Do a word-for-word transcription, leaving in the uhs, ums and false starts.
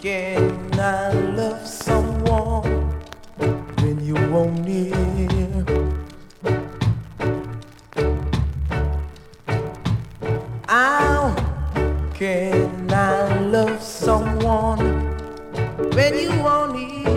can I love someone when you won't near? How can I love someone when you won't near?